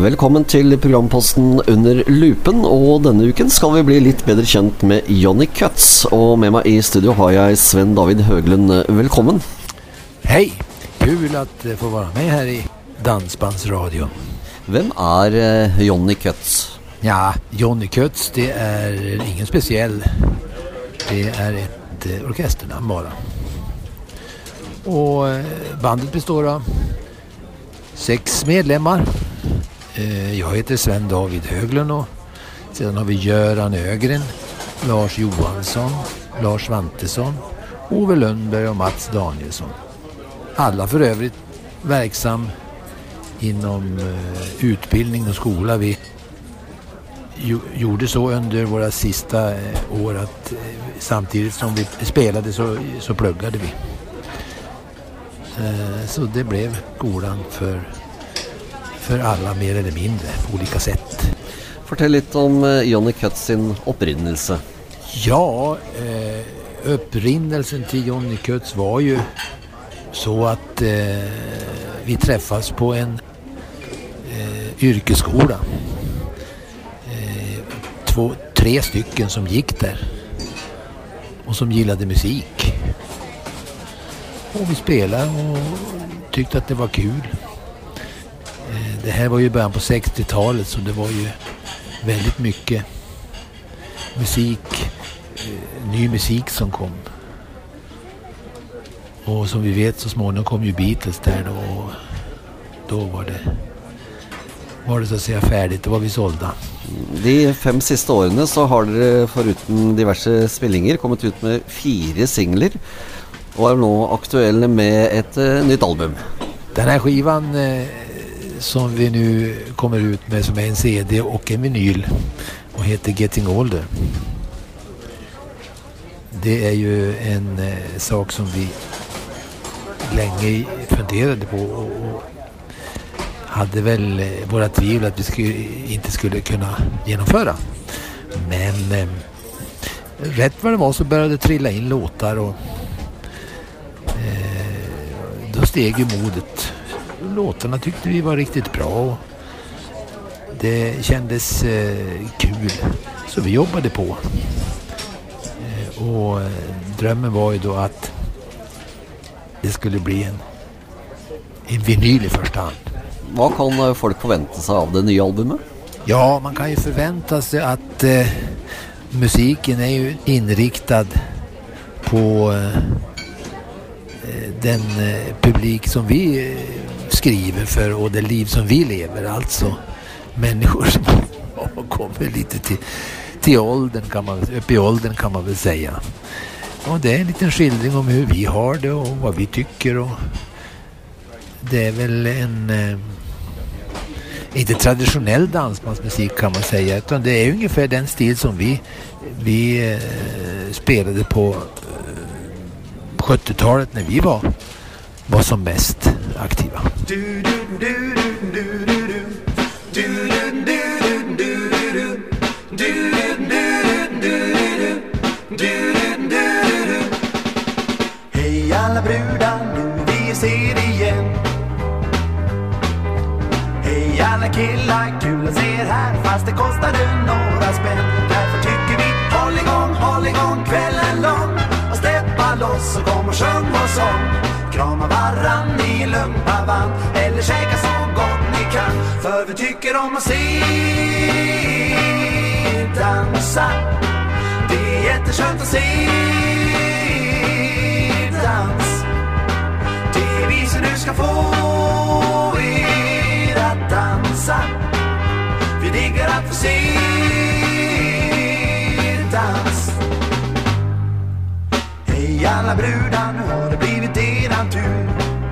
Velkommen til programposten Under lupen, og denne uken skal vi bli litt bedre kjent med Johnny Cuts. Og med meg i studio har jeg Sven David Höglund. Velkommen. Hej, kul att få vara med här i Dansbandsradion. Vem är Johnny Cuts? Ja, Johnny Cuts, det är ingen speciell. Det är ett orkesternamn bara. Och bandet består av 6 medlemmar. Jag heter Sven David Höglund och sedan har vi Göran Ögren, Lars Johansson, Lars Svantesson, Ove Lundberg och Mats Danielsson. Alla för övrigt verksam inom utbildning och skola. Vi gjorde så under våra sista år att samtidigt som vi spelade så pluggade vi. Så det blev skolan för alla mer eller mindre på olika sätt. Fortell lite om Johnny Cuts sin upprinnelse. Ja, upprinnelsen till Johnny Cuts var ju så att vi träffas på en yrkesskola. 3 stycken som gick där och som gillade musik. Och vi spelade och tyckte att det var kul. Det här var ju början på 60-talet, så det var ju väldigt mycket musik, ny musik som kom. Och som vi vet så småningom kom ju Beatles där då var det så att säga färdigt, då var vi sålda. De 5 sista årene så har dere foruten diverse spillinger kommit ut med 4 singler och är nu aktuella med ett nytt album. Den här skivan som vi nu kommer ut med, som är en CD och en vinyl och heter Getting Older. Det är ju en sak som vi länge funderade på och hade väl våra tvivel att vi inte skulle kunna genomföra. Men rätt vad det var så började det trilla in låtar och då steg ju modet. Låtarna tyckte vi var riktigt bra och det kändes kul, så vi jobbade på. Och drömmen var ju då att det skulle bli en vinyl i första hand. Vad kan folk förvänta sig av det nya albumet? Ja, man kan ju förvänta sig att musiken är ju inriktad på den publik som vi skriver för och det liv som vi lever, alltså människor som kommer lite till åldern, upp i åldern kan man väl säga. Och det är en liten skildring om hur vi har det och vad vi tycker, och det är väl en inte traditionell dansbandsmusik kan man säga, utan det är ungefär den stil som vi spelade på 70-talet när vi var som mest aktiva. Hej alla brudar, nu vi ser igen. Hej alla killar, kul att se er här, fast det kostade några spänn. Därför tycker vi håll igång kvällen lång. Och släppa loss och kom och sjung vår sång. Krama varann i lumpa vann, eller käka så gott ni kan. För vi tycker om att se dansa. Det är jätteskönt att se dans. Det är vi som nu ska få er att dansa. Vi diggar att få se dans. Hej alla brudar, nu har det blivit eran tur.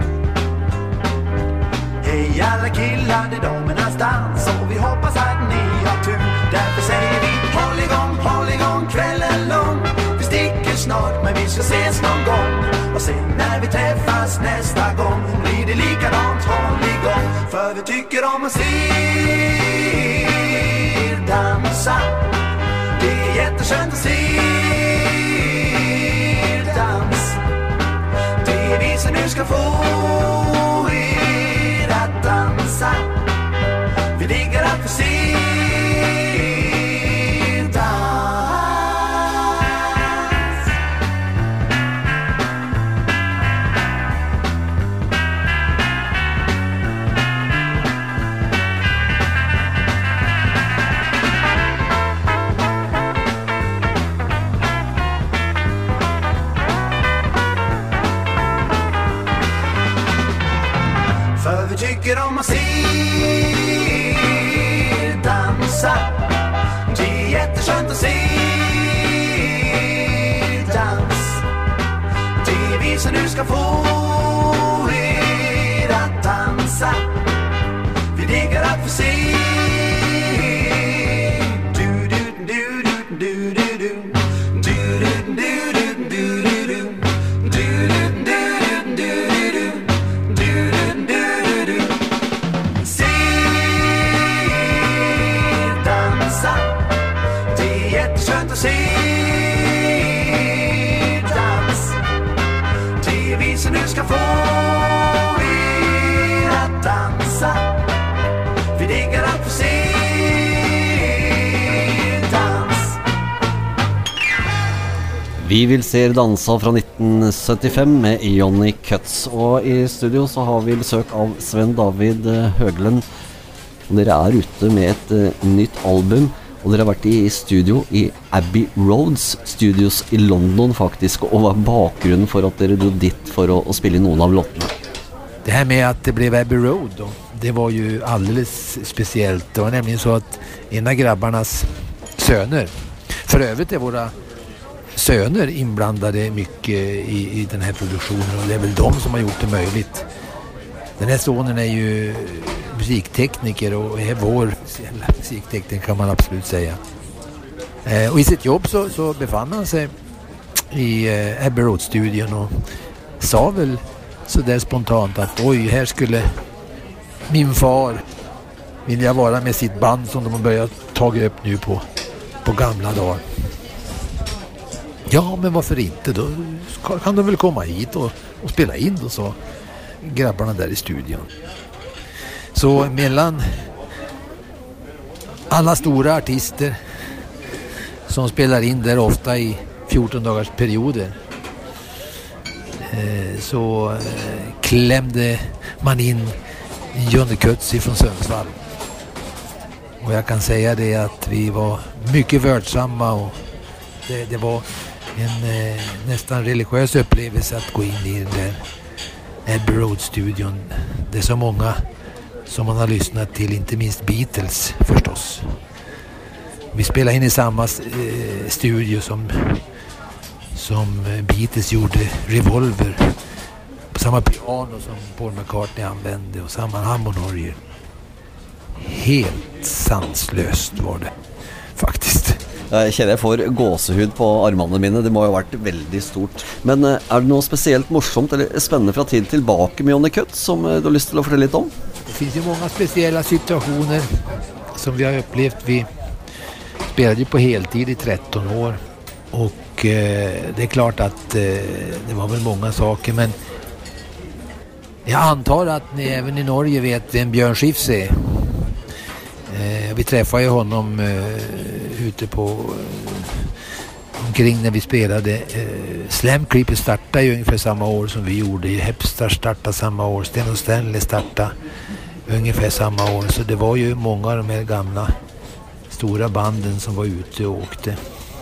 Hej alla killar, det är damernas dans och vi hoppas att ni har tur. Därför säger vi håll igång kvällen lång. Vi sticker snart men vi ska ses någon gång. Och sen när vi träffas nästa gång blir det likadant, håll igång. För vi tycker om att se er dansa. Det är jätteskönt att se er dans. Det är vi som nu ska få er att dansa. Vi diggar vi tycker om att se dansa. Det är jätteskönt att se dans. Det är vi som nu ska få er att dansa. Vi diggar att få se. Nu ska få er att dansa. Vi diggar att få se dans. Vi vill se er dansa fra 1975 med Johnny Cuts. Og i studio så har vi besøk av Sven David Høglen. Dere er ute med et nytt album. Og dere har vært i studio i Abbey Roads Studios i London faktisk. Og vad bakgrunden för att dere drog dit för att spela någon av låtarna? Det här med att det blev Abbey Road då, det var ju alldeles speciellt. Det var nämligen så att en av grabbarnas söner, för övrigt är våra söner inblandade mycket i den här produktionen, och det är väl de som har gjort det möjligt. Den här sonen är ju musiktekniker och är vår musiktekniker, kan man absolut säga. Och i sitt jobb så befann han sig i Abbey Road-studion och sa väl så där spontant att oj, här skulle min far vilja vara med sitt band som de har börjat ta upp nu på gamla dagar. Ja, men varför inte? Då kan de väl komma hit och spela in då, så grabbarna där i studion. Så mellan alla stora artister som spelar in där ofta i 14 dagars perioder så klämde man in Johnny Cuts från Sundsvall. Och jag kan säga det att vi var mycket vördsamma, och det var en nästan religiös upplevelse att gå in i den där Abbey Road-studion. Det är så många som man har lyssnat till, inte minst Beatles förstås. Vi spelade in i samma studio som Beatles gjorde Revolver, på samma piano som Paul McCartney använde och samma harmonier. Helt sanslöst var det faktiskt. Jag känner jag får gåsehud på armarna mina. Det må ha varit väldigt stort. Men är det något speciellt morsomt eller spännande från tid tillbaka med Johnny Cuts som du har lust till att fortælle lite om? Det finns ju många speciella situationer som vi har upplevt. Vi spelade ju på heltid i 13 år, och det är klart att det var väl många saker, men jag antar att ni även i Norge vet vem Björn Skifs är. Vi träffade ju honom ute på omkring när vi spelade. Slam Creeper startade ju ungefär samma år som vi gjorde. Hepstar startade samma år. Sten och Stanley startade ungefär samma år. Så det var ju många av de här gamla stora banden som var ute och åkte.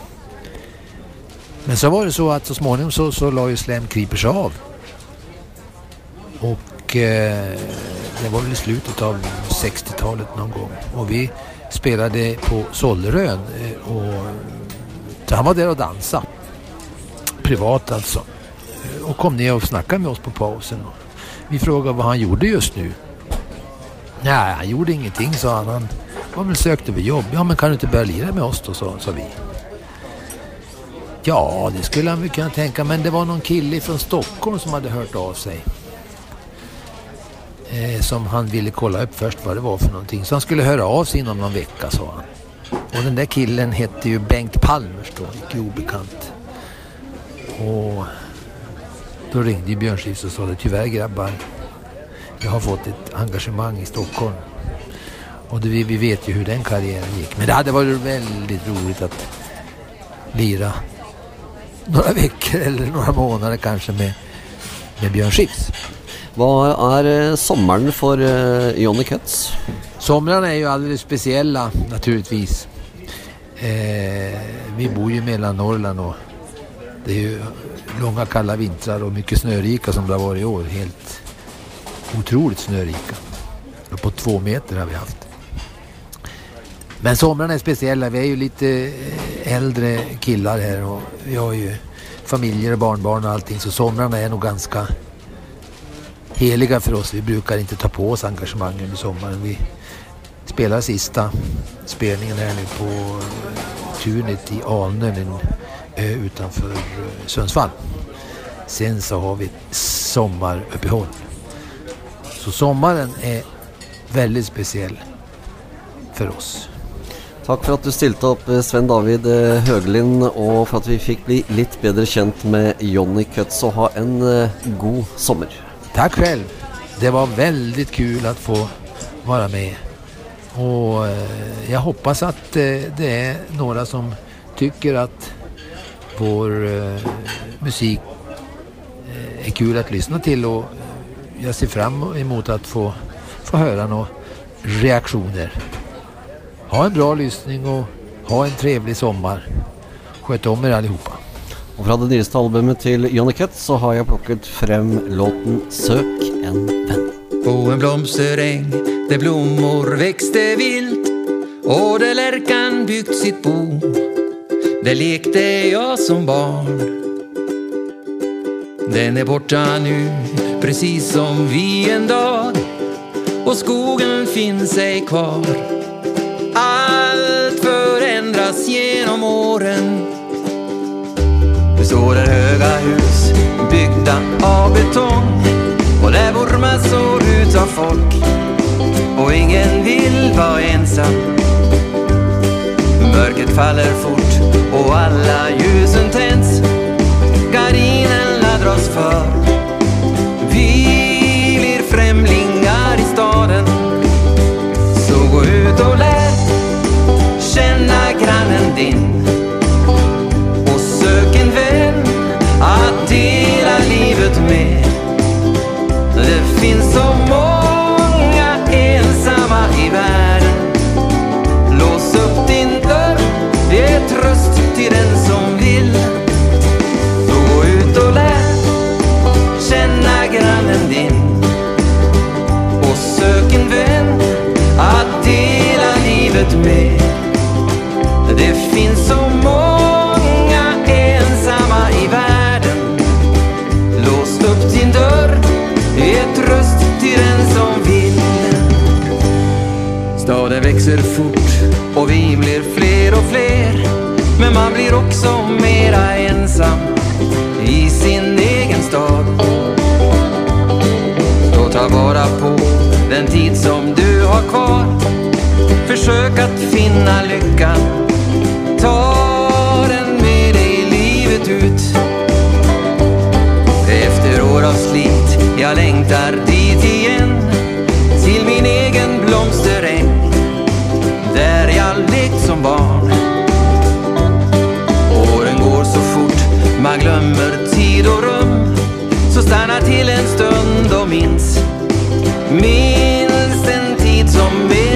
Men så var det så att så småningom så la ju Slam Creepers av. Och det var väl i slutet av 60-talet någon gång. Och vi spelade på Sollerön, och så han var där och dansade. Privat alltså. Och kom ner och snackade med oss på pausen. Vi frågade vad han gjorde just nu. Nej, han gjorde ingenting, sa han. Han var väl sökt över jobb. Ja, men kan du inte börja lira med oss då, sa vi. Ja, det skulle han väl kunna tänka. Men det var någon kille från Stockholm som hade hört av sig. Som han ville kolla upp först vad det var för någonting. Så han skulle höra av sig inom någon vecka, sa han. Och den där killen hette ju Bengt Palmers då, icke obekant. Och då ringde ju Björn Skifs och sa det, tyvärr grabbar, jag har fått ett engagemang i Stockholm. Och vi vet ju hur den karriären gick. Men det hade varit väldigt roligt att lira några veckor eller några månader kanske med Björn Skifs. Vad är sommaren för Johnny Cuts? Somrarna är ju alldeles speciella naturligtvis. Vi bor ju mellan Norrland, och det är ju långa kalla vintrar och mycket snörika som det har varit i år. otroligt snörika. På 2 meter har vi haft. Men somrarna är speciella. Vi är ju lite äldre killar här och vi har ju familjer och barnbarn och allting. Så somrarna är nog ganska heliga för oss. Vi brukar inte ta på oss engagemang under sommaren. Vi spelar sista spelningen här nu på Tunet i Alnön, en ö utanför Sundsvall. Sen så har vi sommaruppehåll. Så sommaren är väldigt speciell för oss. Tack för att du stilte upp, Sven David Höglind, och för att vi fick bli lite bättre känt med Johnny Cuts, och ha en god sommar. Tack själv. Det var väldigt kul att få vara med. Och jag hoppas att det är några som tycker att vår musik är kul att lyssna till, och jag ser fram emot att få höra några reaktioner. Ha en bra lyssning och ha en trevlig sommar. Sköt om er allihopa. Och från det nyeste albumet till Johnny Cuts så har jag plockat fram låten Sök en vän. På en blomsteräng där blommor växte vilt och där lärkan byggt sitt bo, där lekte jag som barn. Den är borta nu, precis som vi en dag, och skogen finns ej kvar. Allt förändras genom åren. Det står där höga hus byggda av betong, och där bor massor utav folk, och ingen vill vara ensam. Mörkret faller fort och alla ljusen tänds, gardinerna dras för. Vi blir främlingar i staden, så gå ut och lär känna grannen din, och sök en vän att dela livet med. Det finns så många ensamma i världen. Lås upp din dörr, ge tröst till den som vill. Så gå ut och lär känna grannen din, och sök en vän att dela livet med. Det finns så många ensamma i världen. Lås upp din dörr, ge tröst till den som vill. Staden växer fort och vi blir fler och fler, men man blir också mera ensam i sin egen stad. Så ta vara på den tid som du har kvar. Försök att finna lyckan, ta den med dig livet ut. Efter år av slit jag längtar dit igen, till min egen blomsteräng där jag lekt som barn. Åren går så fort, man glömmer tid och rum, så stanna till en stund och minns den tid som är